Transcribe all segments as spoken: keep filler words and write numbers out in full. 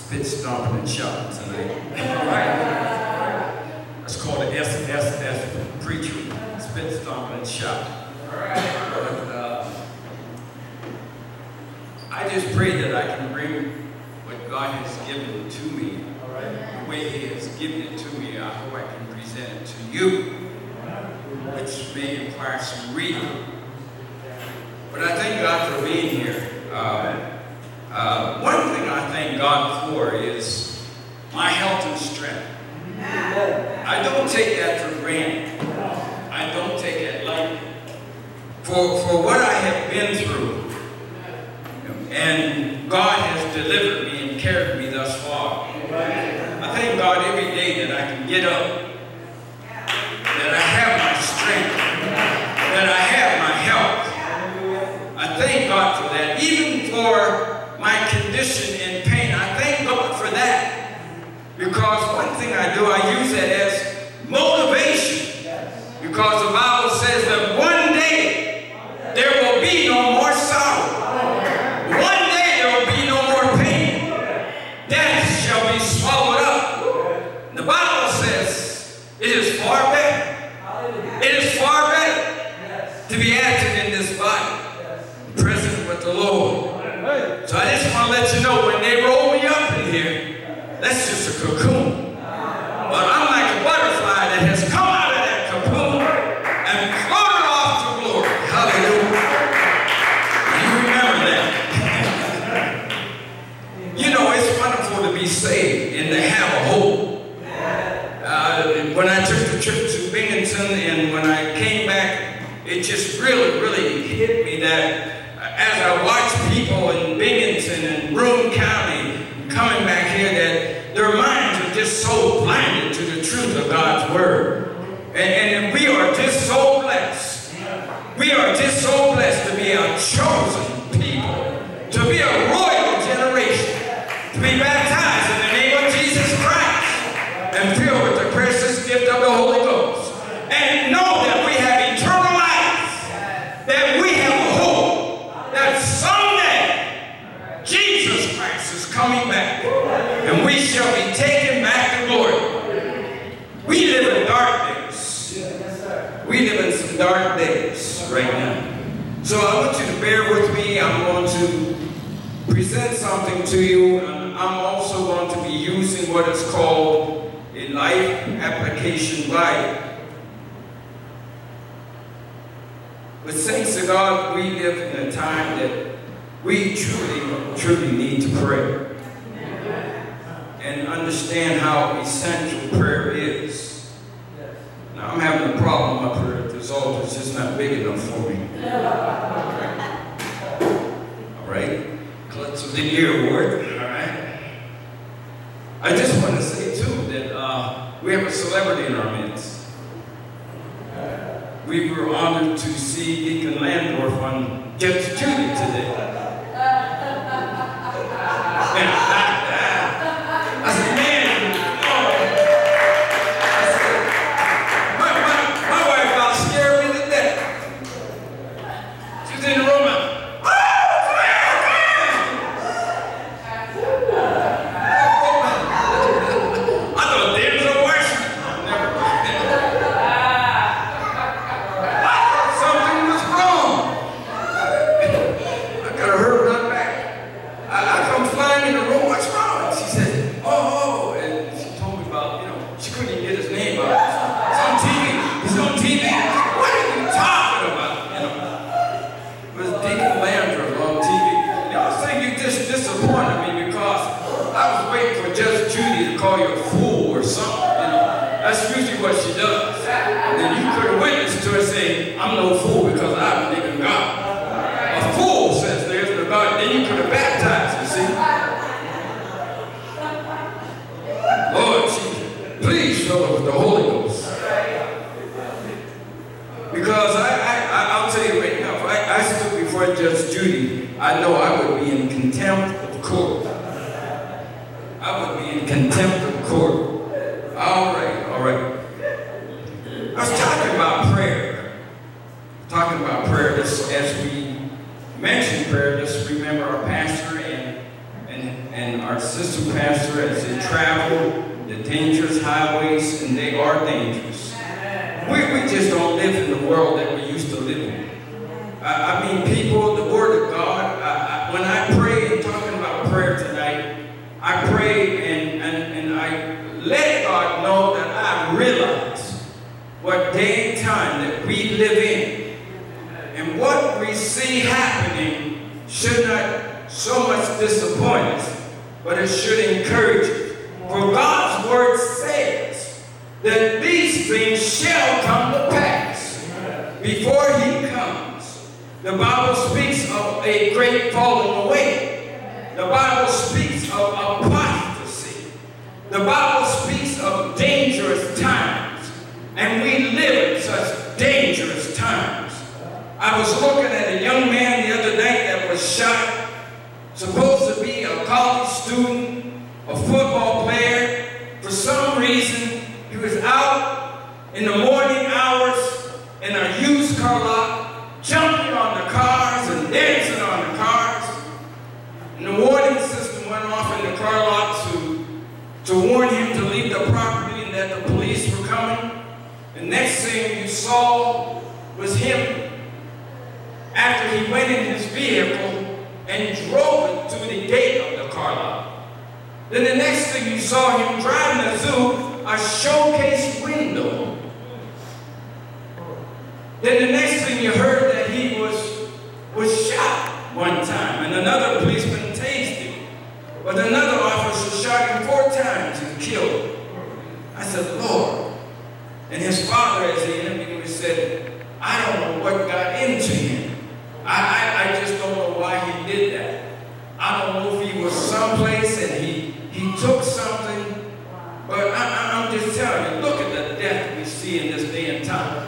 spit stomping and shouting tonight. All right. That's called the S S S preacher. Spit stomping and shouting. All right. But, uh, I just pray that I can bring what God has given to me. All right. The way He has given it to me, I hope I can present it to you, which may require some reading. But I thank God for being here. Uh, uh, one thing I thank God for is my health and strength. I don't take that for granted. I don't take it lightly. For, for what I have been through, and God has delivered me and carried me thus far. I thank God every day that I can get up, that I have my strength, that I have my health. I thank God for that. Even for my condition in pain, I thank God for that. Because one thing I do, I use it as motivation. Because the Bible says that one day there will be no more sorrow. One day there will be no more pain. Death shall be swallowed up. The Bible says it is far better. It is far better to be active in this body, present with the Lord. So I just want to let you know, when they roll me up in here, that's just a cocoon. But I'm like a butterfly that has come out of that cocoon and floated off to glory. Hallelujah. You remember that. You know, it's wonderful to be saved and to have a hope. Uh, when I took the trip to Binghamton and when I came back, it just really, really hit me that as I watched people in Binghamton and Broome County coming back here, that their minds are just so blinded to the truth of God's Word. And, and we are just so blessed. We are just so blessed to be a chosen people, to be a royal generation, to be baptized in the name of Jesus Christ and filled with the precious gift of the Holy Ghost. And know that we have eternal life, that we have a hope that someday Jesus Christ is coming back and we shall be taken back to glory. We live in dark days. We live in some dark days right now. So I want you to bear with me. I'm going to present something to you. And I'm also going to be using what is called a Life Application Bible. But thanks to God, we live in a time that we truly, truly need to pray and understand how essential prayer is. Now, I'm having a problem up here at this altar. It's just not big enough for me. All right? Clutch of the year award. All right? I just want to say, too, that uh, we have a celebrity in our midst. We were honored to see Deacon Landorf on Judge Judy today. And I, I, I said, man, oh. I said, my, my, my wife about scared me to death. She was in the room, and, oh, come here, come here. I thought Denzel Washington. Something was wrong. I got her run back. I, I come flying in the room. What's wrong? And she said, oh, and she told me about, you know, she couldn't even get his name out. It's on T V. He's on T V. What are you talking about? You know, it was Deacon Landrum on T V. And I was thinking, you just disappointed me because I was waiting for Judge Judy to call you a fool or something. You know, that's usually what she does. And then you could have witnessed to her saying, I'm no fool because I believe in God. A fool says there's no God. Then you could have baptized her, see? Lord Jesus, please fill her with the Holy Ghost. Because I, I, I, I'll tell you right now, if I, I stood before Judge Judy, I know I would be in contempt of court. I would be in contempt of court. All right, all right. I was talking about prayer. Talking about prayer, just as we mentioned prayer, just remember our pastor and and, and our our assistant pastor as they travel the dangerous highways, and they are dangerous. We, we just don't live in the world that we used to live in. I, I mean, people, the Word of God, I, I, when I pray, and talking about prayer tonight, I pray and, and, and I let God know that I realize what day and time that we live in. And what we see happening should not so much disappoint us, but it should encourage us. For God's word says that these things shall come to pass before he comes. The Bible speaks of a great falling away. The Bible speaks of apostasy. The Bible speaks of dangerous times. And we live in such dangerous times. I was looking at a young man the other night that was shot, supposed to be a college student, a football player. For some reason, he was out in the morning hours in a used car lot, jumping on the cars and dancing on the cars. And the warning system went off in the car lot to, to warn him to leave the property and that the police were coming. The next thing you saw was him after he went in his vehicle and drove it to the gate of the car lot. Then the next thing you saw him driving through a showcase window. Then the next thing you heard that he was, was shot one time, and another policeman tased him. But another officer shot him four times and killed him. I said, Lord. And his father, as he interviewed, said, I don't know what got into him. I, I, I just don't know why he did that. I don't know if he was someplace and he, he took something. But I, I, I'm just telling you, look at the death we see in this day and time.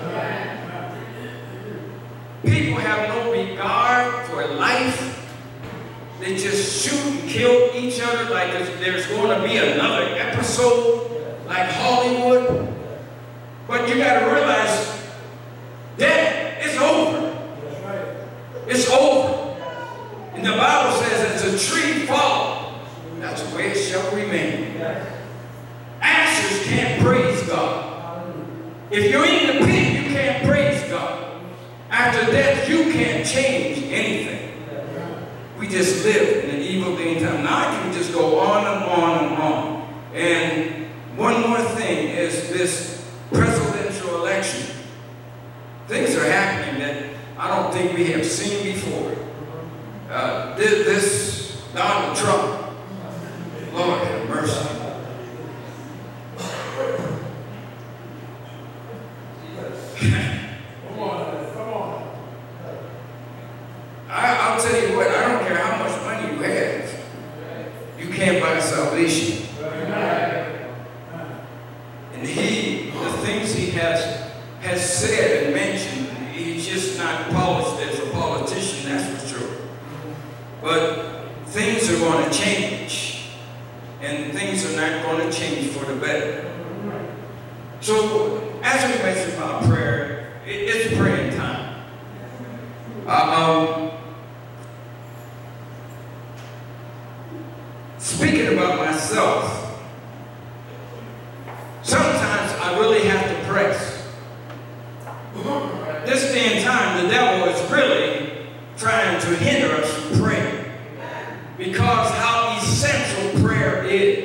People have no regard for life. They just shoot and kill each other like there's going to be another episode like Hollywood. But you got to realize death is over. It's over. And the Bible says as a tree falls, that's the way it shall remain. Ashes can't praise God. If you're in the pit, you can't praise God. After death, you can't change anything. We just live in an evil day and time. Now I can just go on and on and on. And one more thing is this presidential election. Things are happening that I don't think we have seen before. Uh, this, this Donald Trump, Lord have mercy. Come on, come on. I, I'll tell you what, I don't care how much money you have. You can't buy salvation. And he, the things he has, has said and mentioned, he's just not polished as a politician, that's for sure. But things are going to change. And things are not going to change for the better. So, as we mentioned about prayer, it, it's praying time. Uh, um, speaking about myself, sometimes I really have to press. This day and time, the devil is really trying to hinder us from praying because how essential prayer is.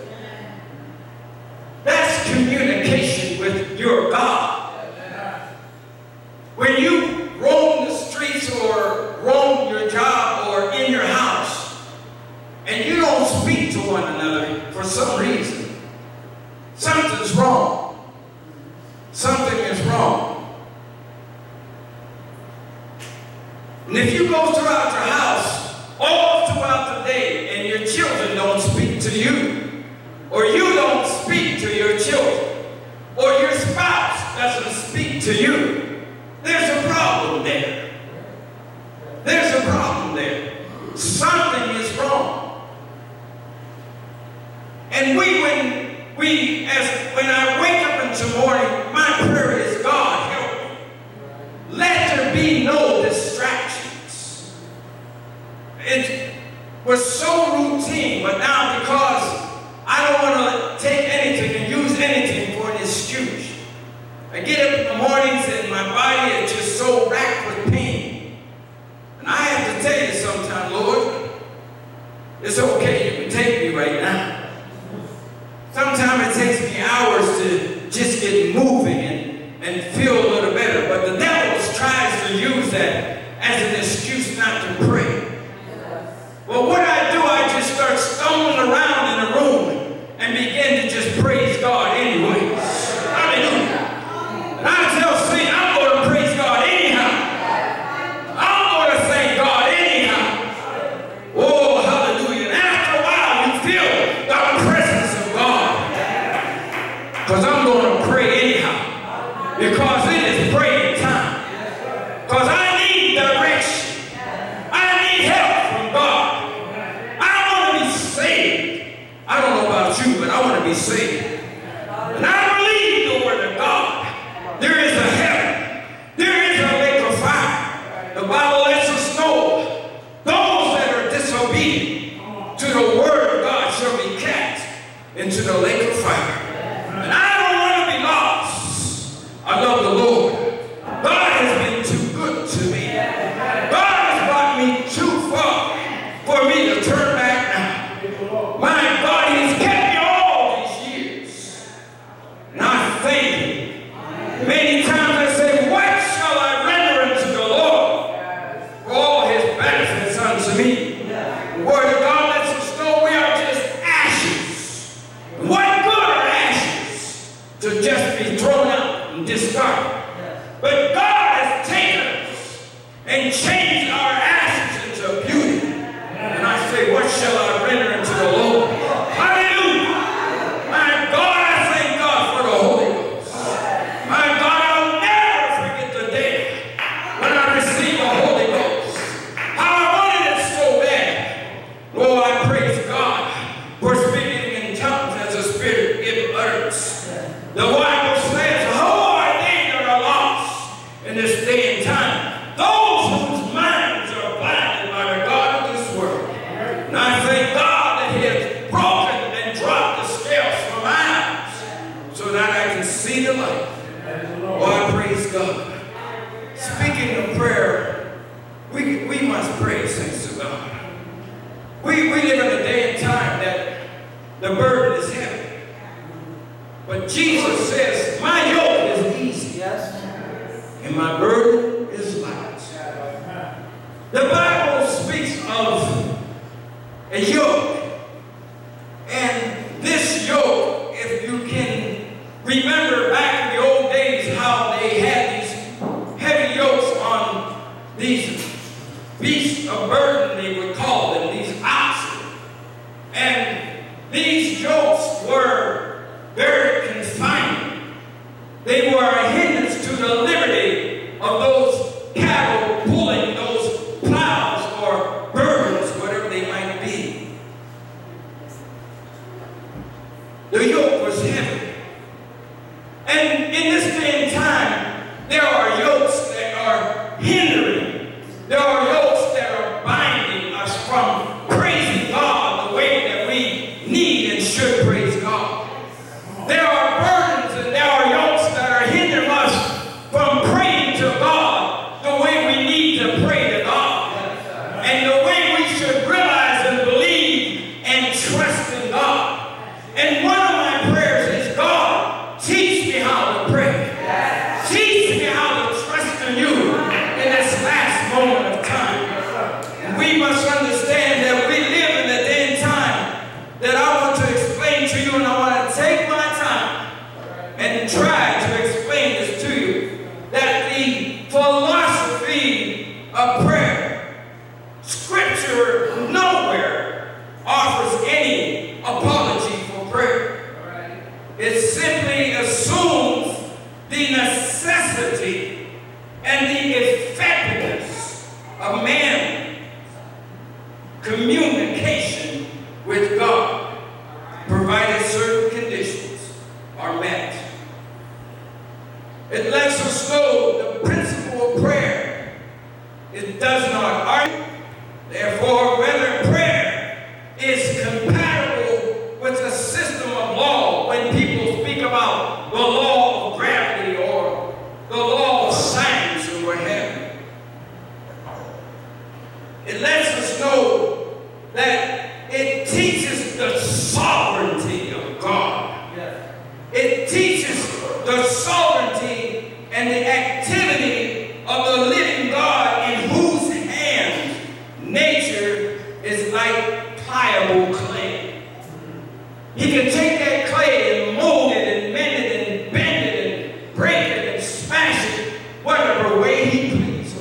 That's communication with your God. When you roam the streets or roam your job or in your house and you don't speak to one another for some reason, something's wrong. Something is wrong. And if you go throughout your house all throughout the day and your children don't speak to you, or you don't speak to your children, or your spouse doesn't speak to you, there's a problem there. There's a problem there. Something is wrong. And we, when we, as when I wake up in the morning, my prayer is, God, help me. Let there be no distractions. It was so routine, but now Sometimes it takes me hours to just get moving and, and feel a little better. But the devil tries to use that as an excuse not to pray. Well, what I do, I just start stumbling around in the room and begin to just praise God anyways. Hallelujah. And I tell Satan, I'm going to praise God anyhow. I'm going to thank God anyhow. Oh, hallelujah. And after a while, you feel the presence of God. Because I'm going to pray anyhow. Because it is praying time. Because I need direction. I need help from God. I want to be saved. I don't know about you, but I want to be saved. And I believe the word of God. There is a heaven. There is a lake of fire. The Bible lets us know those that are disobedient to the word of God shall be cast into the lake of fire. And I don't want to be lost. I love the Lord. God has been too good to me. God has brought me too far for me to turn back now. My God, He's kept me all these years. And I thank Him. Many times I say, what shall I render unto the Lord for all His benefits unto me? The word of God lets us know we are just ashes. And what good are ashes to just be thrown out and discarded? But God has taken us and changed our ashes into beauty. And I say, what shall I render unto the Lord? Hallelujah. My God, I thank God for the Holy Ghost. My God, I'll never forget the day when I received the Holy Ghost. How I wanted it so bad. Oh, I praise God for speaking in tongues as the Spirit gives utterance. The Bible says, how are they that are lost in this day and time? Those whose minds are blinded by the God of this world. And I thank God that He has broken and dropped the scales from my eyes so that I can see the light. Oh, I praise God. Speaking of prayer, we, we must pray, saints of God. We, we live in a day and time that the burden is heavy. But Jesus says, my yoke is easy. Yes. And my burden is light. The Bible speaks of a yoke. And this yoke, if you can remember back in the old days how they had these heavy yokes on these beasts of burden, they would call them, these oxen. And these yokes were very confining. They were a hindrance to the liberty of those cattle pulling those plows or burdens, whatever they might be. The yoke was heavy. And in this day and time, there are yokes that are hindering. There are yokes that are binding us from praising God the way that we need and should praise God. There are burdens and there are yokes that are hindering us from praying to God the way we need to pray to God. And the way we should realize and believe and trust in God. And one of my prayers is, God, teach me how to pray. Teach me how to trust in you in this last moment of time. And we must understand that we live in a day and time that I want to explain to you, and I want to take my time and try to explain this to you, that the philosophy of prayer, Scripture nowhere offers any apology for prayer. It simply assumes the necessity and the effectiveness of man communication with God, provided certain conditions are met. It lets us know the principle of prayer. It does not argue. Therefore, whether prayer is compatible with the system of law, when people speak about the law of gravity or the law of science or what have you, it lets us know that it teaches the sovereignty of God. Yes. the sovereignty and the activity of the living God, in whose hands nature is like pliable clay. He can take that clay and mold it and mend it and bend it and break it and smash it whatever way he pleases.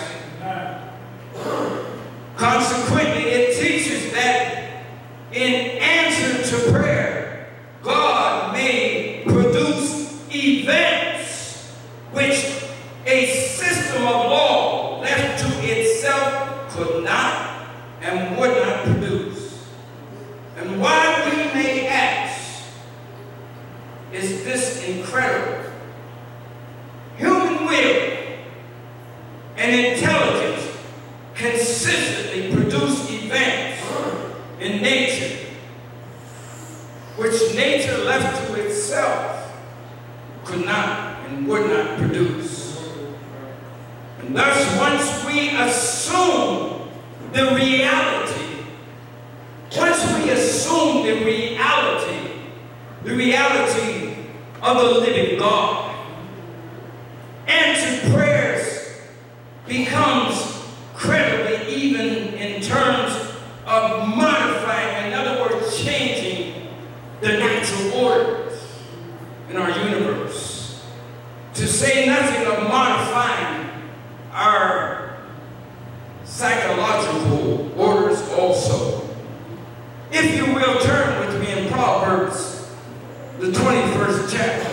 Consequently, it teaches that in answer to prayer, God may produce events which a system of law left to itself could not and would not produce. And why we may ask, is this incredible? Human will and intelligence consistently produce events in nature which nature left to itself could not and would not produce. And thus, once we assume the reality, once we assume the reality, the reality of the living God, answered prayers becomes credible even in terms of modifying, in other words, changing the natural orders in our universe. To say nothing of modifying our psychological orders also. If you will, turn with me in Proverbs, the twenty-first chapter.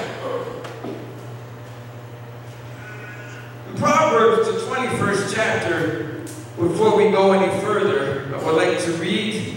In Proverbs, the twenty-first chapter, before we go any further, I would like to read.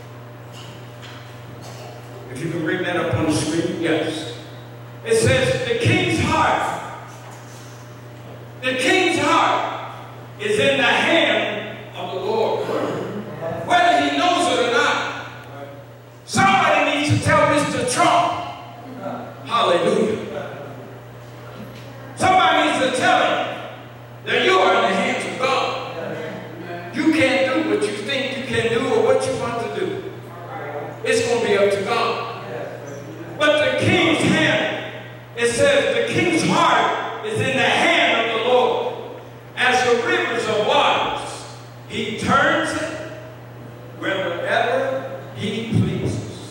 If you can bring that up on the screen, yes. It says, the king's heart, the king's heart is in the hand of the Lord. Whether he knows it or not. Somebody needs to tell Mister Trump, hallelujah. Somebody needs to tell him that you are in the hands of God. You can't do what you think you can do or what you want to do. It's going to be up to God. But the king's hand, it says, the king's heart is in the hand of the Lord. As the rivers of waters, he turns it wherever he pleases.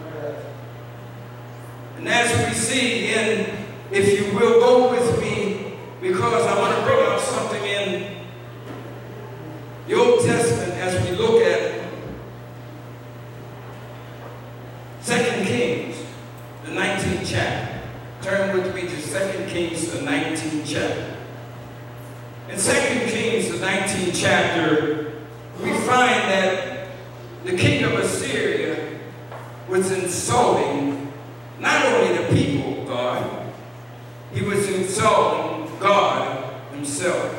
And as we see in, if you will go with me, because I want to bring out something in the Old Testament as we look at Second Kings, the nineteenth chapter. Turn with me to Second Kings, the nineteenth chapter. In Second Kings, the nineteenth chapter, we find that the king of Assyria was insulting not only the people of God, he was insulting God himself.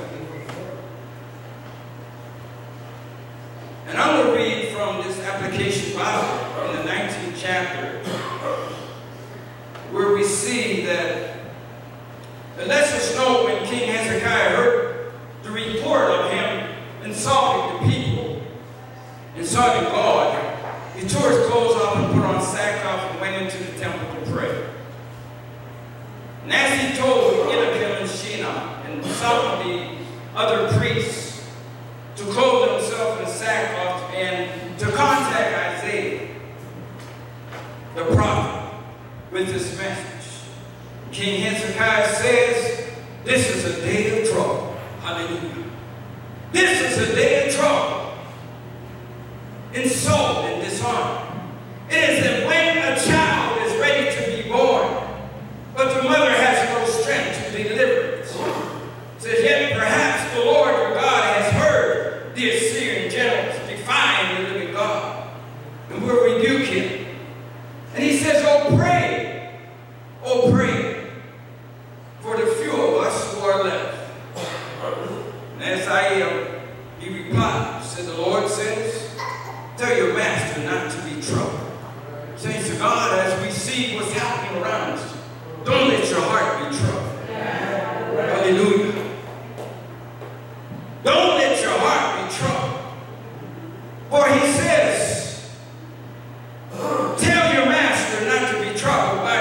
And I'm going to read from this application Bible in the nineteenth chapter, where we see that it lets us know when King Hezekiah heard the report of him insulting the people, insulting God, he tore his clothes off and put on sackcloth and went into the temple to pray. And as he told Eliakim and Shena and some of the other priests to clothe themselves in sackcloth and to contact Isaiah, the prophet, with this message. King Hezekiah says, this is a day of trouble. Hallelujah. This is a day of trouble. Insult and dishonor. It is that when a child is ready to be born, but the mother has no strength to deliver it. It says, yet perhaps the Lord your God has heard the Assyrian generals defying the living God and will rebuke him. And he says, oh, pray, oh, pray for the few of us who are left. And as I am, he replied, said the Lord says, tell your master not to be troubled. Saints of God, as we see what's happening around us, don't let your heart be troubled. Hallelujah. Don't let your heart be troubled. For he says, tell your master not to be troubled by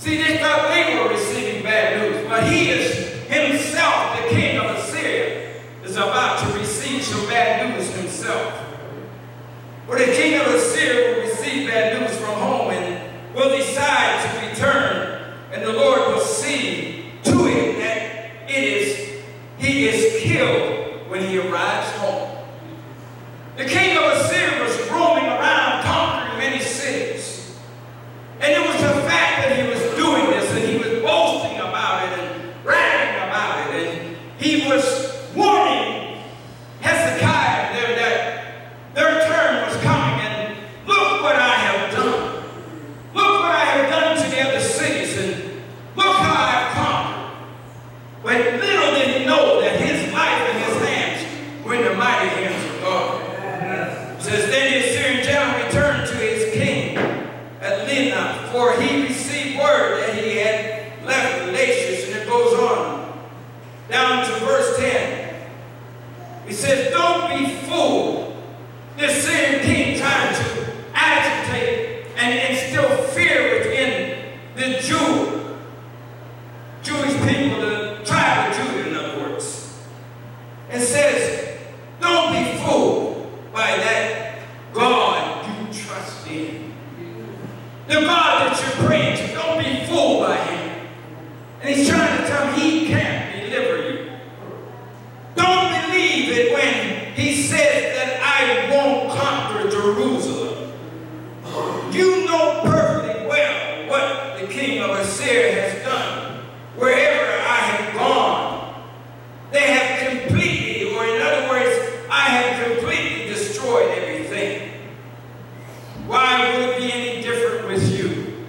See, they thought they were receiving bad news, but he is himself, the king of Assyria, is about to receive some bad news himself. For the king of Assyria will receive bad news from home and will decide to return, and the Lord will see to it that it is, he is killed when he arrives home. The king of Assyria was roaming around, conquering many cities. And it was the fact that he was doing this, and he was boasting about it and bragging about it, and he was warning Hezekiah there that their turn was coming, and look what I have done. Look what I have done to the other cities, and look how I have conquered. But little did he know that his life and his hands were in the mighty hands of God. It says, then the Assyrian general returned to his king at Linah, for he received word that he had left Lachish, and it goes on down to verse ten. He says, don't be fooled. The Assyrian king trying to agitate and instill fear within the Jew, Jewish people, the tribe of Judah, in other words. It says, don't be fooled by that God you trust in. The God that you're praying to, don't be fooled by him. And he's trying to tell him he can't deliver you. Don't believe it when he says that I won't conquer Jerusalem. You know perfectly well what the king of Assyria has done. Wherever I have gone, they have completely, or in other words, I have completely destroyed everything. Why would it be any different with you?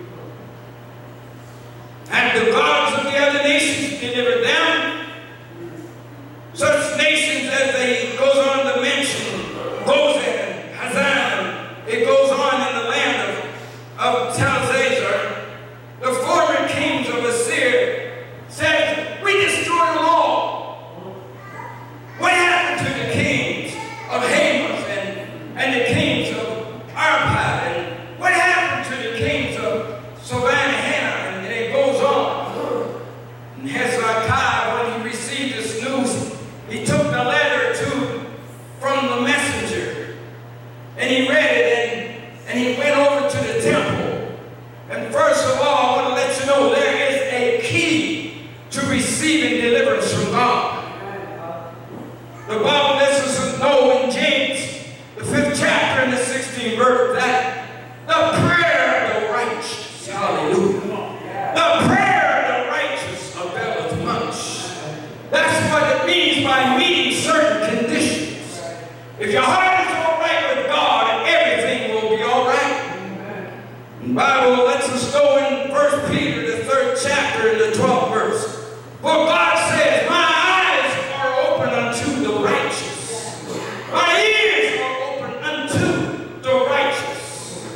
And the gods of the other nations delivered them. Such nations as they goes on to mention, Gozan, Hazan, it goes on in the land of, of Telzazar. The former kings of Assyria said, we destroyed them all. What happened to the kings of Hamath and, and the kings of Arpad? And what happened to the kings of Savannah? And it goes on. And Hezekiah, when he received this news, he took the letter to from the messenger, and he read it, and, and he went over to the temple. And first of all, I want to let you know there is a key to receiving deliverance from God. The Bible lets us know in James, the fifth chapter and the sixteenth verse, that the prayer of the righteous, hallelujah, the prayer of the righteous availeth much. That's what it means by meeting certain conditions. If your heart is all right with God, everything will be all right. The Bible lets us go in First Peter, the third chapter, and the twelfth verse. For God says, my eyes are open unto the righteous. My ears are open unto the righteous.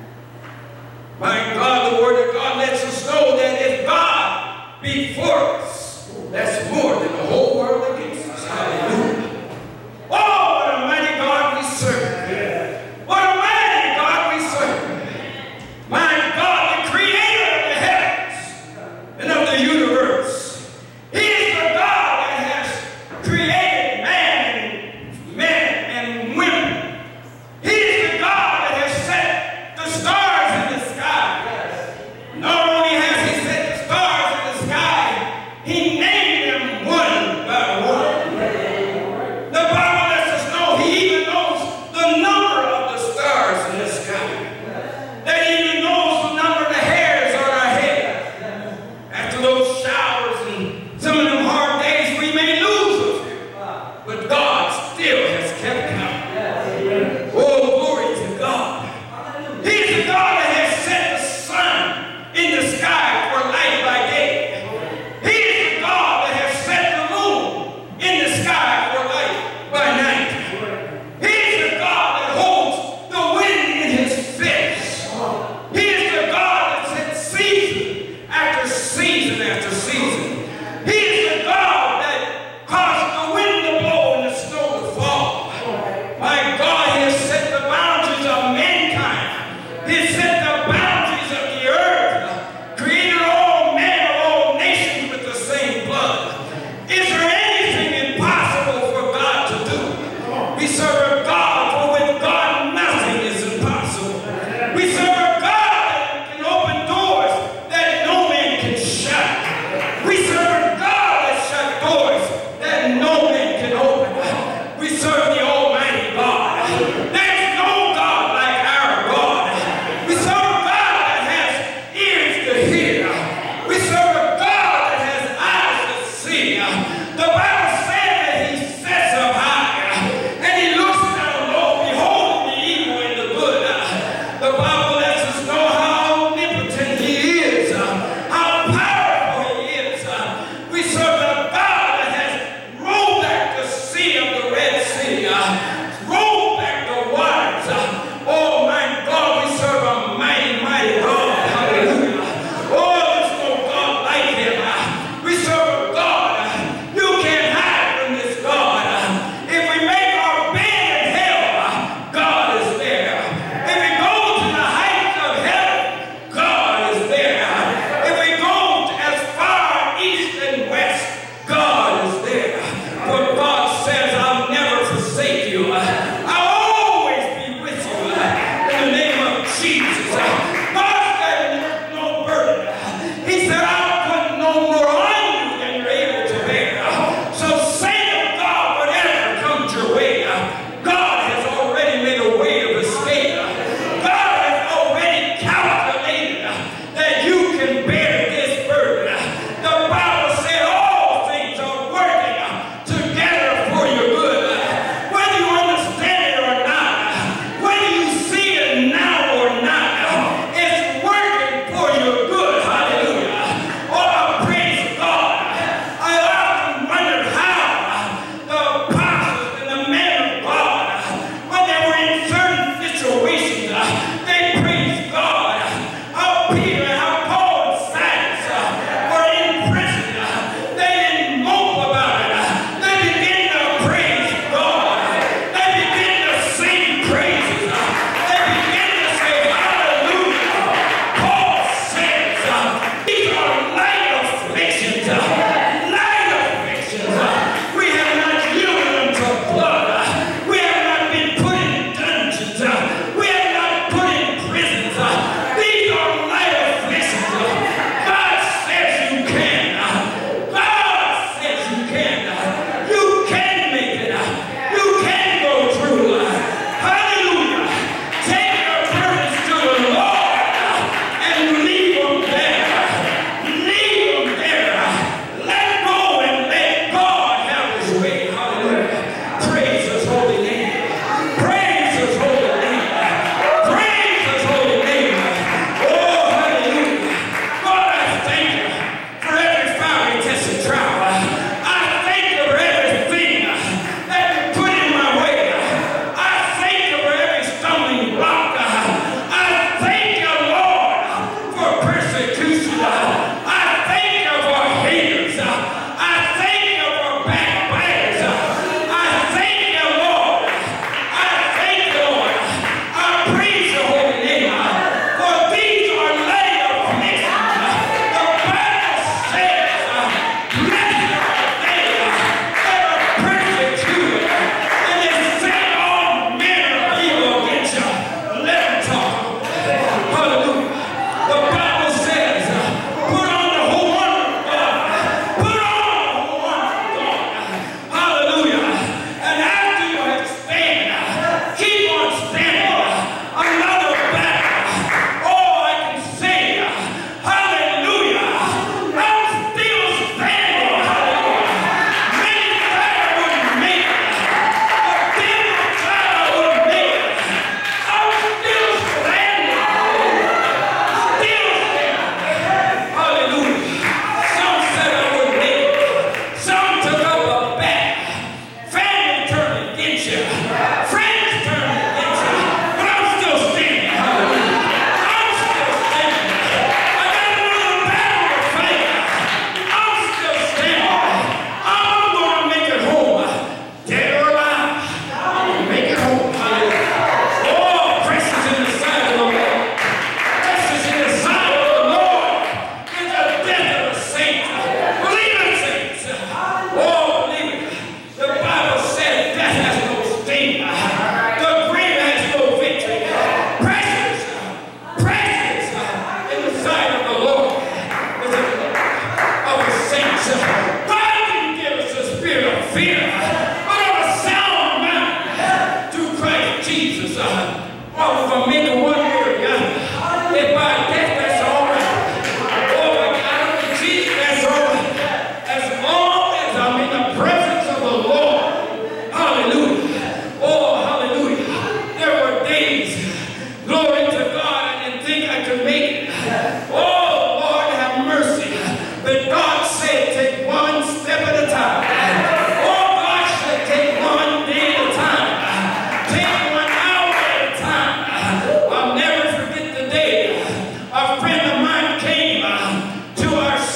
My God, the word of God lets us know that if God be for us, that's more than the whole world against us. Hallelujah. Oh, what a mighty God we serve. What a mighty God we serve. My God, the creator of the heavens and of the universe. He is the God that has created man and men and women. He is the God that has set the stars in the sky. Not only has he set the stars in the sky, he named them one by one. The Bible lets us know he even knows the number of the stars in the sky. That he even knows the number of the hairs on our head. After those showers and some of them hard days, we may lose a few. But God still has kept count. Oh, glory to God. He's the God that has set the sun in the sky for light by day. He is the God that has set the moon in the sky for light by night. He is the God that holds the wind in his fist. He is the God that sets season after season after season. He is the God that caused the wind to blow and the snow to fall. My God, he has set the boundaries of mankind. He has set the boundaries of the earth, created all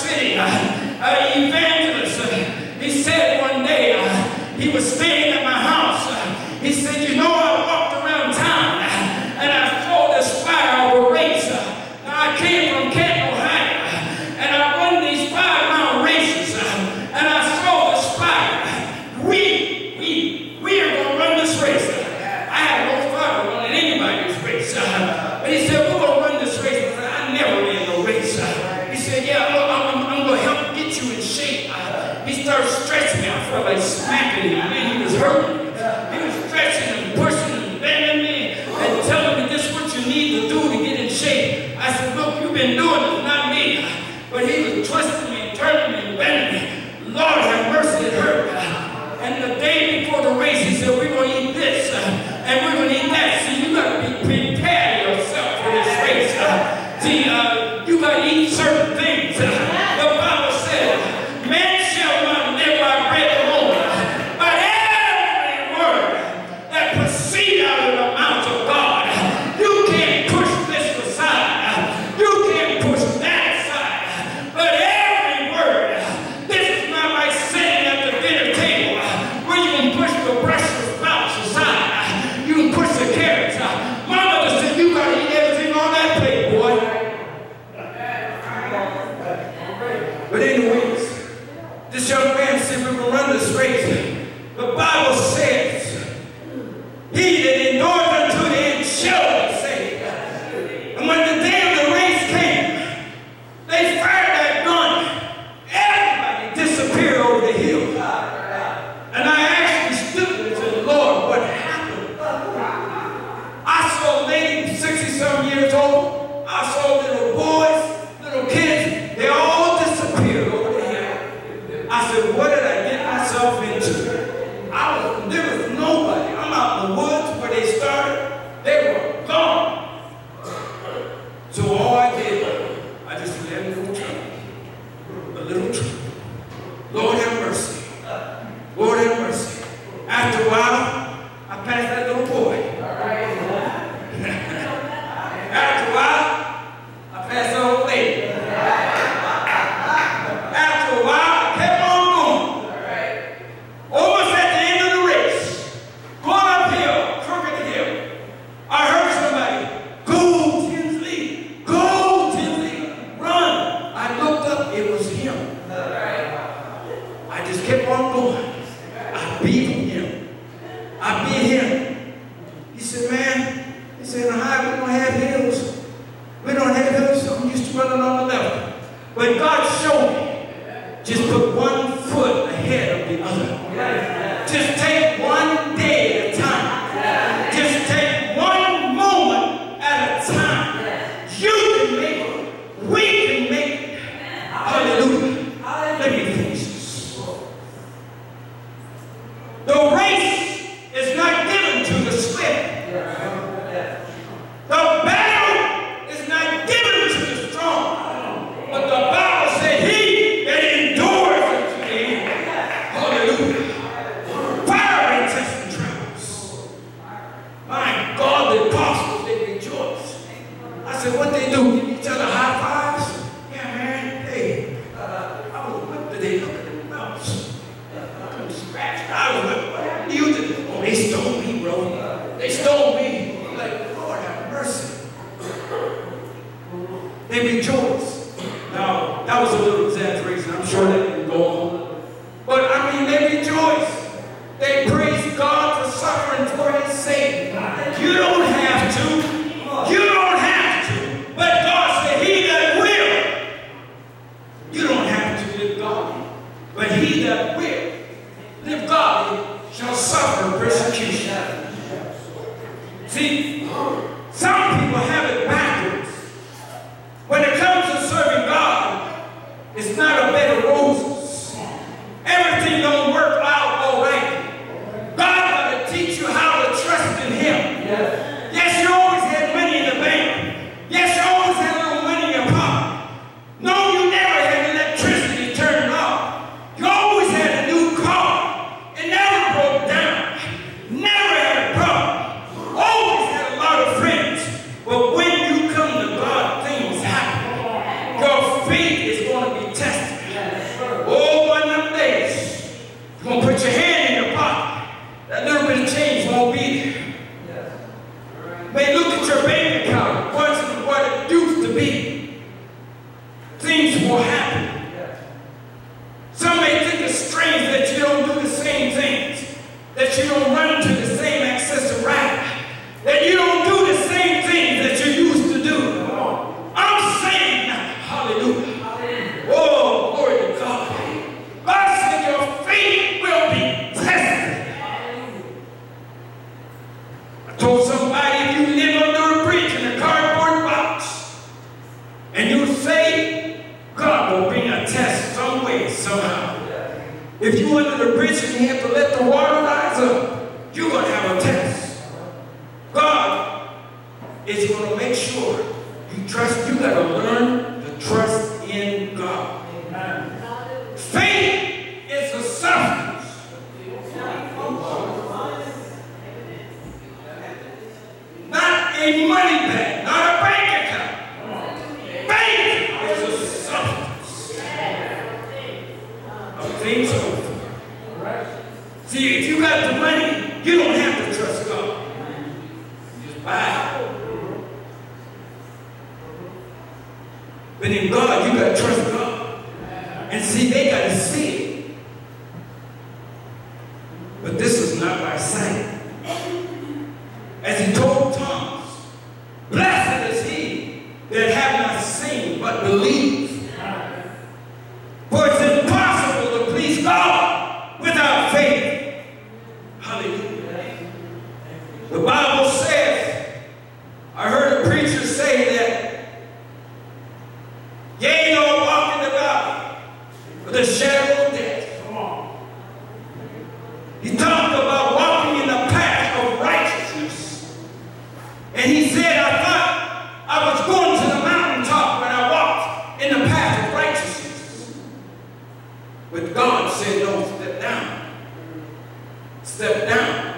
City uh, uh, evangelist. Uh, he said one day, uh, he was staying at my house. Uh, he said, you know, I walked around town uh, and I saw this flyer of a race. Uh, now I came from Canton, Ohio, uh, and I run these five mile races. Uh, and I saw this flyer. We, we, we are going to run this race. Uh, I had no thought of running anybody's race. Uh, but he said, we're going to run this race. I said, I never ran no race. Uh, he said, yeah, look, I'm, I'm going to help get you in shape. Uh, he started stretching me. I felt like smacking him. Man, he was hurting me. He was stretching and pushing and bending me and telling me this is what you need to do to get in shape. I said, look, you've been doing it, not me. But he was twisting me and turning me and bending me. Lord have mercy, it hurt. And the day before the race, he said, we're going to eat this uh, and we're going to eat that. So you got to be prepare yourself for this race. Uh, see, uh, you got to eat certain things. Uh, the Bible said, man shall not live by bread alone, but every word that proceeds out of the mouth of God. You can't push this aside. You can't push that aside. But every word, this is not like sitting at the dinner table where you can push the Brussels sprouts aside. You can push the carrots. Mama just said, you got to eat everything on that plate, boy. But anyways, this young man said we will run this race. The Bible says, he that endures unto the end shall be saved. And when the day of the race came, they fired that gun. Everybody disappeared over the hill. And I actually stood there and said, Lord, what happened? I saw a lady, sixty-some years old. I saw little boys, little kids. They all disappeared over the hill. I said, what did I get myself into? I was, there was nobody. I'm out in the woods where they started. They were gone. So all I did, I just let a little trouble. A little trouble. Lord have mercy. Lord have mercy. After a while, I passed that little boy. After a while, I passed that old lady. After a while, I kept on going. Almost at the end of the race, going uphill, crooked hill, I heard somebody, go Tinsley, go Tinsley, run. I looked up, it was him. I just kept on going. I beat him. I beat him. He said, man, he said, in Ohio, we don't have hills. We don't have hills, so I'm used to running on the level. But God showed me, just put one foot ahead of the other. Just take one day at a time. Just take one moment at a time. You can make it. We can make it. Hallelujah. Let me finish this. The race is not given to the swift. The battle is not given to the strong. But the Bible said, he that endures unto the end. Hallelujah. Fiery tests and trials. My God, the apostles, they rejoice. I said, what they do? Give each other high fives? Yeah, man. Hey, uh, I was whipped today. Look at them belts. I couldn't scratch. I was whipped. What happened to you today? Oh, they stole me, bro. They stole me. Like, Lord have mercy. They rejoice. Now, that was a little exaggeration. I'm sure that didn't go on. But, I mean, they rejoice. They praise God for suffering for his sake. You don't have to. You don't have to. But God said, he that will. You don't have to live godly. But he that will live godly shall suffer persecution. See, some people have it backwards. When it comes to serving God, it's not a bed of roses. Everything don't work out all right. God got to teach you how to trust in him. Yes, yes, you always had money in the bank. Yes, you always had a little money in your pocket. No, you never had electricity turned off. You always had a new car. It never broke down. Never had a problem. Always had a lot of friends. But that you don't run to the same accessory, that you don't do the same things that you used to do. I'm saying, hallelujah. Oh, glory to God. God said your faith will be tested. I told somebody, if you live under a bridge in a cardboard box, and you say, God will bring a test some way, somehow. If you're under the bridge and you have to let the water rise up, you're going to have a test. God is going to make sure you trust. You got to learn to trust in God. Amen. Faith is the substance. Not a money bag, not a bank account. Faith is the substance of things hoped for. See, if you got the money, you don't have to trust God. You just buy it. But in God, you got to trust God. And see, they got to see it. But this is not by sight. As he told Thomas, blessed is he that have not seen but believe. For it's impossible to please God without faith. Hallelujah. The Bible says, I heard a preacher say that, yea, though I walk in the valley with the shadow of death. Come on. He talked about walking in the path of righteousness. And he said, I thought I was going to the mountaintop when I walked in the path of righteousness. But God said, no, step down. Step down.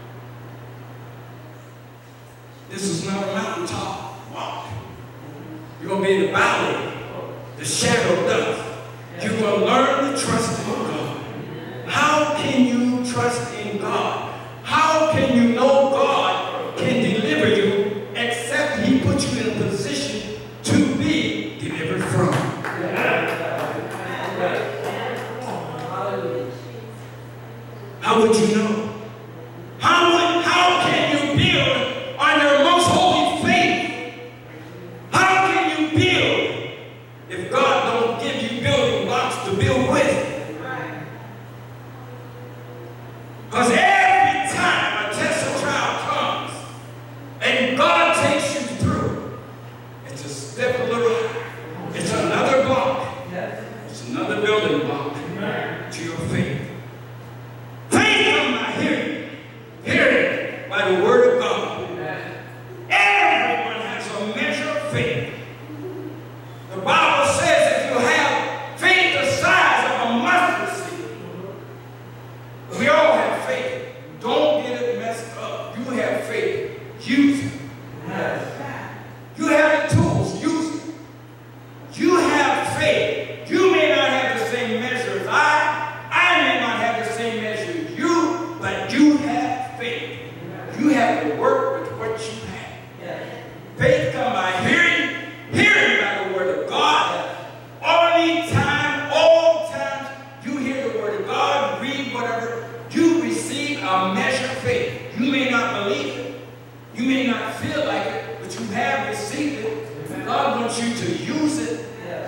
This is not a mountaintop walk. You're going to be in the valley, the shadow of death. You're going to learn to trust in God. How can you trust in God? How can you know God can deliver you except he put you in a position to be delivered from? How would you know? How would, how can you build on your most holy faith? How can you build if God don't give you building blocks to build with? Because every time a test or trial comes and God takes you through, it's a step a little higher. It's another block. It's another building block to your faith. Faith comes by hearing. Hearing by the word of God. Everyone has a measure of faith. The Bible says if you have faith the size of a mustard seed, we all have faith. Don't get it messed up. You have faith. Use it. You have the tools. Use it. You have faith. You may not have the same measure as I. I may not have the same measure as you, but you have faith. You have to work with what you have. Faith comes by hearing, hearing by the word of God. Any time, all times, you hear the word of God, read whatever, you receive a measure of faith. You may not believe it. You may not feel like it, but you have received it. God wants you to use it.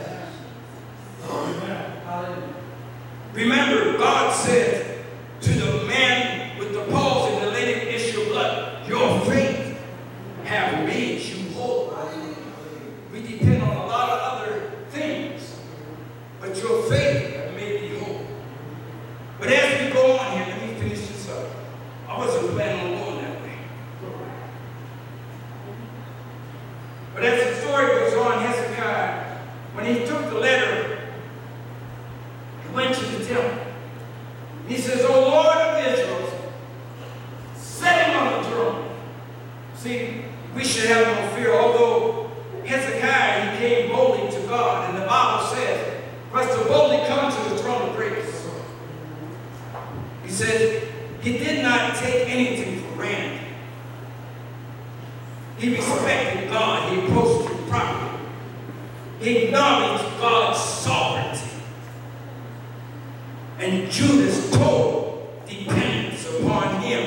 Remember, God said to the man with the palsy and the lady with the issue of blood, your faith have made you whole. We depend on a lot of other things, but your faith have made you whole. But as we go on here, let me finish this up. I wasn't planning on going that way. But as the story goes on, Hezekiah, when he took the letter, he went to the temple. He says, O Lord of Israel, set him on the throne. See, we should have no fear. Although Hezekiah, he came boldly to God, and the Bible says, for us to boldly come to the throne of grace. He said, he did not take anything for granted. He respected God. He approached him properly. He acknowledged God's sovereignty. And Judah's total dependence upon him.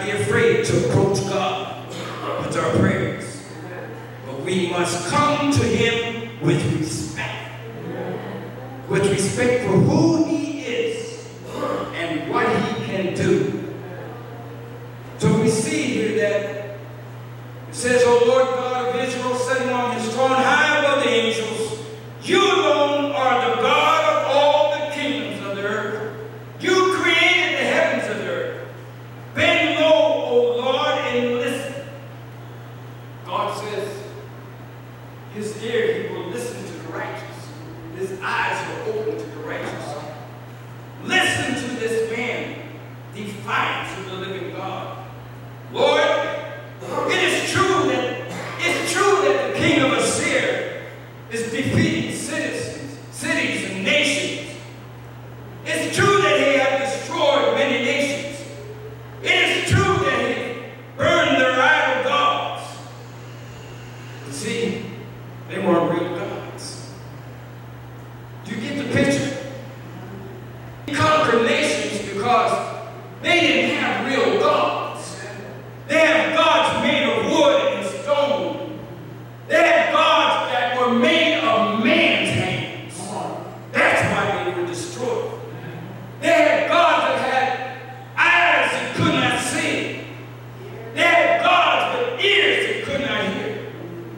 be afraid to approach God with our prayers. But we must come to him with respect. With respect for who he is and what he can do. So we see here that it says, O Lord God of Israel, sitting on his throne high above the angels, you alone are the God of all the kingdoms of the earth. You created the heavens of the earth. Bend low, O Lord, and listen. God says his ear, he will listen to the righteous. His eyes were open to the righteous. Listen to this man, defiance of the living God. Lord, it is true that it's true that the king of Assyria is defeating citizens, cities, and nations. It's true that he has destroyed many nations. It is true that he burned their idol gods. But see, they weren't real gods. Do you get the picture? He conquered nations because they didn't have real gods. They have gods made of wood and stone. They had gods that were made of man's hands. That's why they were destroyed. They had gods that had eyes that could not see. They had gods with ears that could not hear.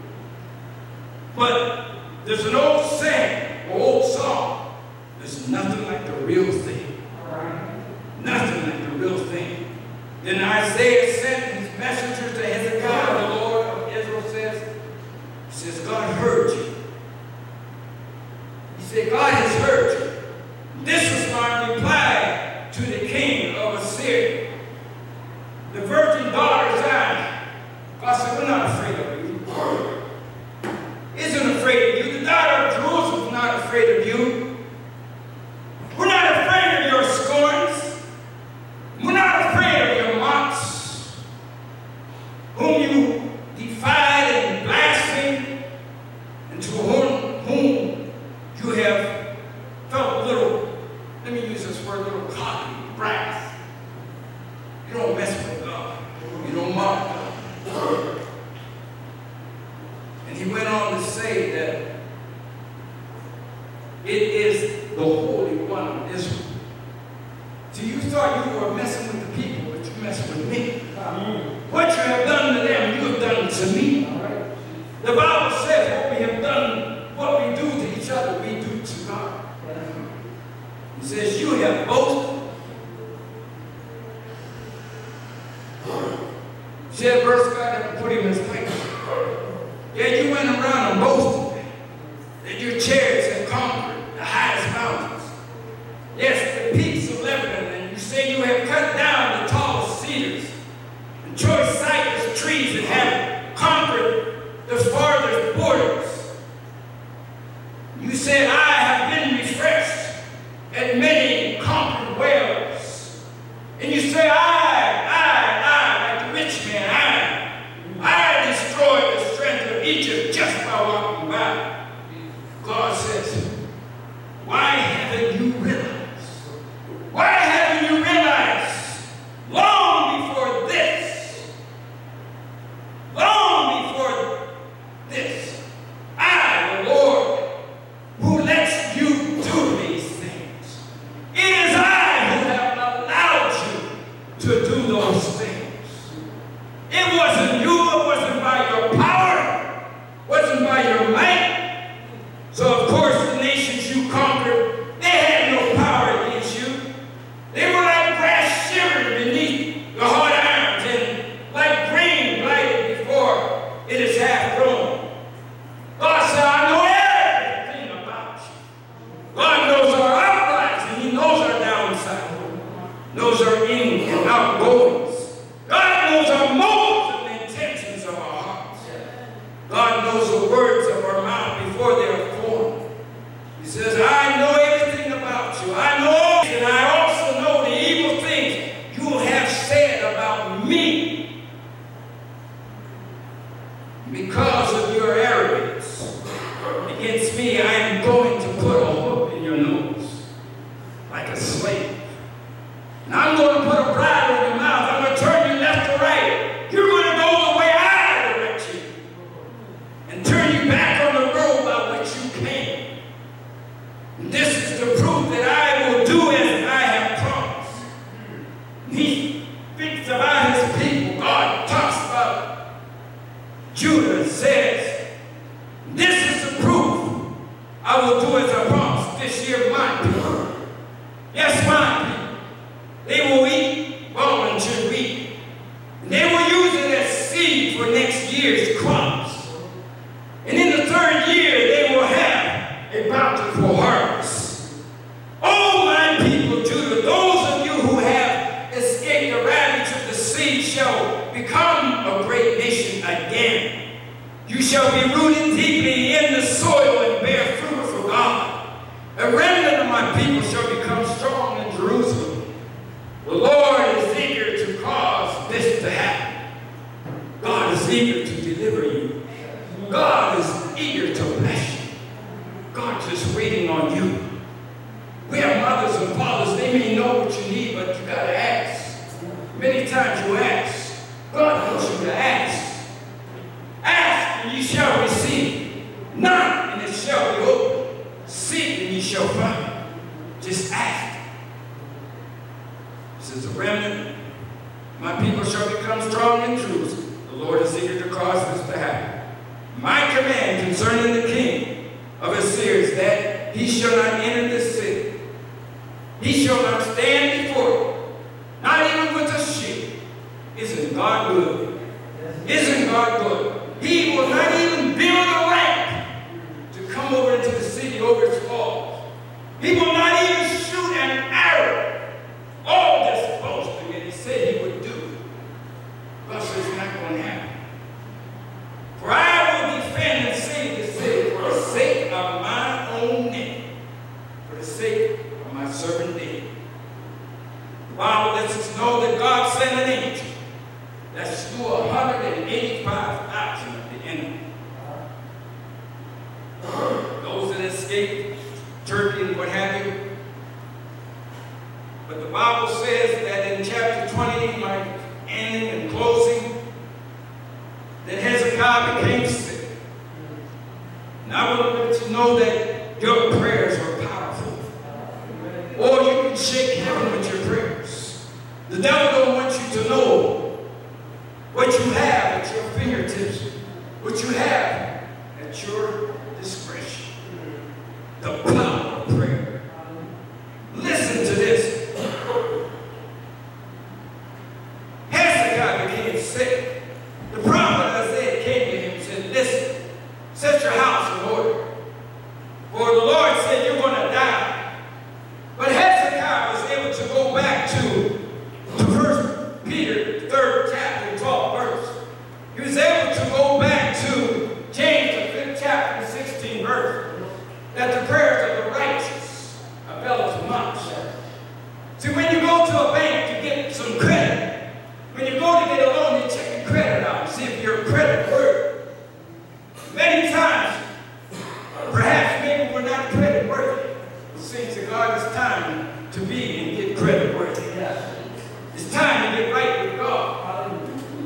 But there's an old saying, or old song, there's nothing like the real thing. Nothing like the real thing. Then Isaiah sent his messenger to Hezekiah, the Lord of Israel says, he says, God heard you. He said, God has heard you. This is my reply to the king of Assyria. The virgin daughter Zion. God said, we're not afraid of you. Isn't afraid of you. The daughter of Jerusalem is not afraid of you. We're not afraid of your scorns. We're not afraid of your mocks, whom you defied and blasphemed, and to whom, whom you have felt a little, let me use this word, a little cocky, brass. You don't mess with God. You don't mock God. And he went on to say that it is the Holy One of Israel. So you thought you were messing with the people, but you messed with me. What you have done to them, you have done to me. The Bible says what we have done, what we do to each other, we do to God. He says, you have boasted. He said, verse God had to put him in his place. Yeah, you went around and boasted that your chariots had conquered the highest mountains. Yes, the peaks of Lebanon, and you say you have cut down the tallest cedars and choice cypress trees and have conquered the farthest borders. You said, I have been refreshed at many conquered wells. And you say, I, I, I, like the rich man, I, I destroyed the strength of Egypt just by walking by. God says, why haven't you realized? Why haven't you realized long before this, long before this, I, the Lord, who lets you do these things. It is I who have allowed you to do those things. It wasn't you, it wasn't by your power, it wasn't by your might. So of course the nations you conquered, they had no power against you. They were like grass shivered beneath the hot irons and like grain blighted before it is half grown. God said, I know everything about you. God knows our uprise and he knows our downside, knows our in and outgoings. God knows our motives and the intentions of our hearts. God knows the words of our mouth before they are formed. He says, I know everything about you. I know, and I also know the evil things you have said about me. Because of your arrogance against me, I am going to put a hook in your nose like a slave. And I'm going to put a bridle in your mouth. I'm going to turn you left seed for next year's crops. And in the third year, they will have a bountiful harvest. Oh, my people, Judah, those of you who have escaped the ravage of the sea shall become a great nation again. You shall be rooted deeply in the soil and bear fruit for God. A remnant of my people shall become strong in Jerusalem. The Lord is eager to cause this to happen. God is eager to deliver you. God is eager to bless you. God's just waiting on you. We have mothers and fathers, they may know what you need, but you got to ask. Many times you ask. God wants you to ask. Ask and ye shall receive. Knock and it shall be opened. Seek and ye shall find. Just ask. This is a remnant. My people shall become strong in Jerusalem. The Lord is eager to cause this to happen. My command concerning the king of Assyria is that he shall not enter this city. He shall not stand before it, not even with a shield. Isn't God good? Isn't God good? He will not even build a lamp to come over into the city over its walls. He will not even shoot an arrow. All this boasting that he said he would do. God says it's not going to happen. For I will defend and save the city for the sake of my own name, for the sake of my servant David. The Bible lets us know that God sent an angel that slew one hundred eighty-five thousand of the enemy. Those that escaped Turkey and what have you. But the Bible says that in chapter twenty, my ending and closing, that Hezekiah became sick. And I want to let you know that your prayers are powerful. Or you can shake heaven with your prayers. The devil don't want you to know what you have at your fingertips, what you have at your discretion. The power of prayer. Listen to this. Hezekiah became sick. The prophet Isaiah came to him and said, listen, set your house in order. For the Lord said you're going to die. But Hezekiah was able to go back to, to First Peter, third chapter, twelfth verse. He was able to go back to James, the fifth chapter, sixteenth verse. That the prayers of the righteous availeth much. See, when you go to a bank to get some credit, when you go to get a loan, you check your credit out and see if you're credit worthy. Many times, perhaps maybe we're not credit worthy. It seems to God it's time to be and get credit worthy. It's time to get right with God.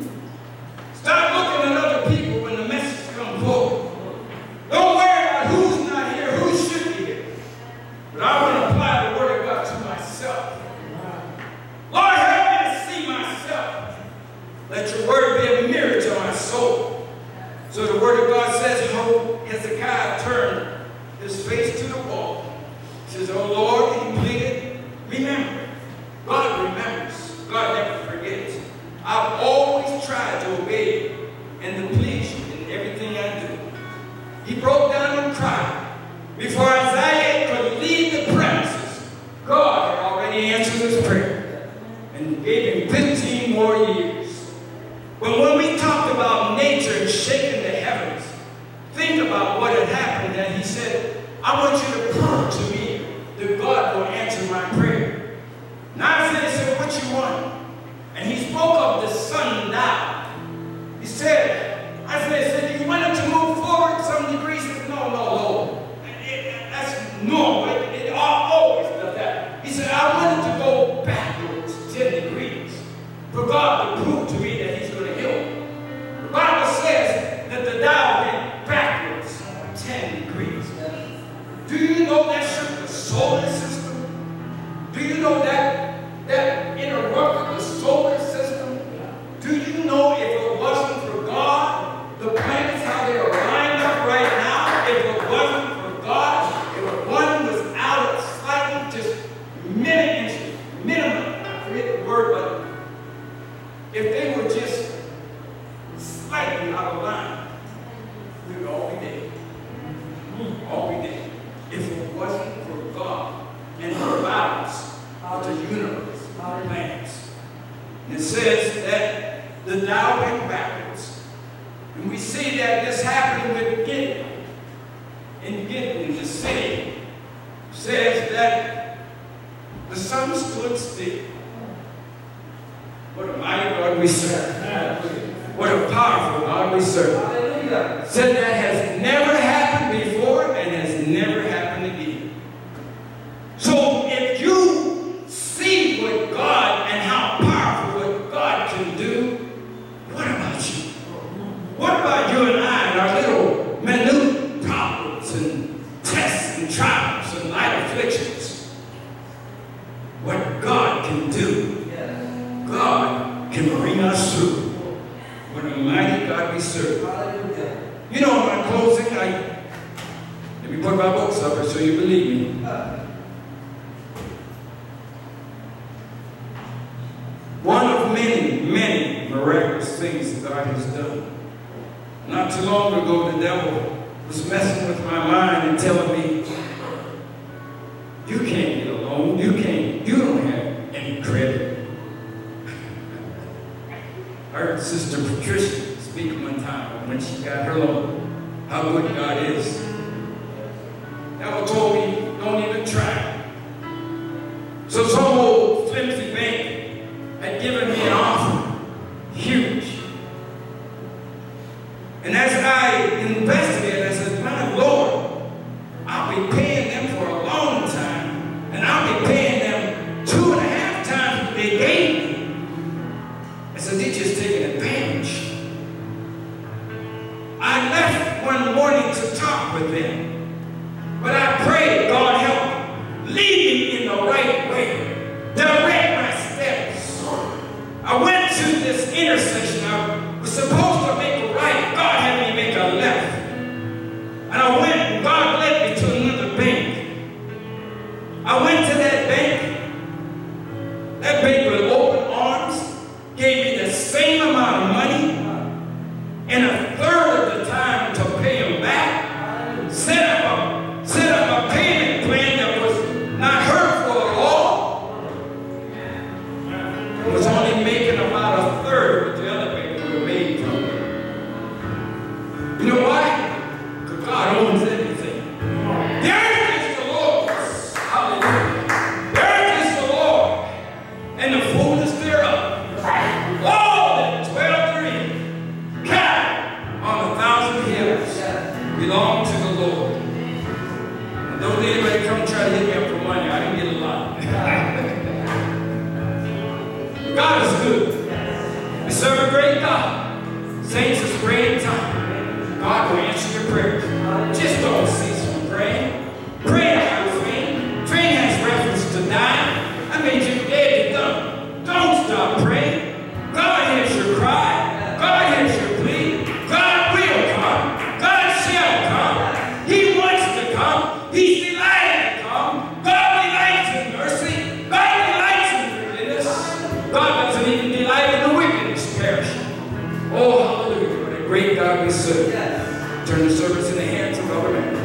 Stop looking at other people when the message comes forward. Don't worry about who's not here, who should be here. But I want to apply the word of God to myself. Lord, help me to see myself. Let your word be a mirror to my soul. So the word of God says, how Hezekiah turned his face to the wall. He says, oh Lord, he pleaded, remember. God remembers. God never forgets. I've always tried to obey you and to please you in everything I do. He broke down and cried. Before Isaiah could leave the premises, God had already answered his prayer and gave him fifteen more years. But when we talked about nature shaking the heavens, think about what had happened. And he said, I want you to prove to me that God will answer my prayer. Now Isaiah said, what you want? And he spoke of the sundial. He said, Isaiah said, you wanted to move forward some degrees? He said, no, no, no. It, it, that's normal. It, it always does that. He said, I wanted to go backwards ten degrees for God to prove to me that he's going to heal me. The Bible says that the dial went backwards ten degrees. Do you know that shook the solar system? Do you know that that interrupted the solar system? Do you know backwards. And we see that this happened with Gideon. In Gideon, the city says that the sun stood still. What a mighty God we serve. What a powerful God we serve. Hallelujah. Said that has never happened before and has never happened again. So if you see what God and how powerful what God can do, what about you? What about you and I and our little minute problems and tests and trials and light afflictions? What God can do, God can bring us through. What a mighty God we serve. You know, in my closing, I, let me put my books up here so you believe me. One of many, many miraculous things that God has done. Not too long ago, the devil was messing with my mind and telling me, you can't get alone. You can't, you don't have any credit. I heard Sister Patricia speak one time when she got her loan, how good God is. The devil told me, don't even try. So some old flimsy bank had given me an offer, huge. And as I investigated, I said, my Lord, I'll be paying them for a long time, and I'll be paying them two and a half times what they gave me. I said, they're just taking advantage. I left one morning to talk with them, but I prayed, God help me, lead me in the right way, direct my steps. I went to this intersection. I was supposed to make a right. God had me make a left. And I went, and God led me to another bank. I went to that bank. That bank with open arms gave me the same amount of money and a third of the time to pay them back. Set up a, set up a payment plan that was not hurtful at all. It was only making about a third of what the other bank would have made from it. You know why? Because God owns everything. The earth is the Lord's. Hallelujah. The earth is the Lord, and the fullness thereof. All that dwell therein, cattle on a thousand hills, belong to the Lord. And don't let anybody come try to hit me up for money. I didn't get a lot. God is good. We serve a great God. Saints, is praying time. God will answer your prayers. Just don't cease from praying. Pray without faint. Faint has reference to dying. I made you dead and done. Don't stop praying. God hears your cry. God hears your plea. God will come. God shall come. He wants to come. He's delighted to come. God delights in mercy. God delights in forgiveness. God doesn't even delight in the wickedness perishing. Oh, hallelujah. What a great God we serve. Turn the service in the hands of our man.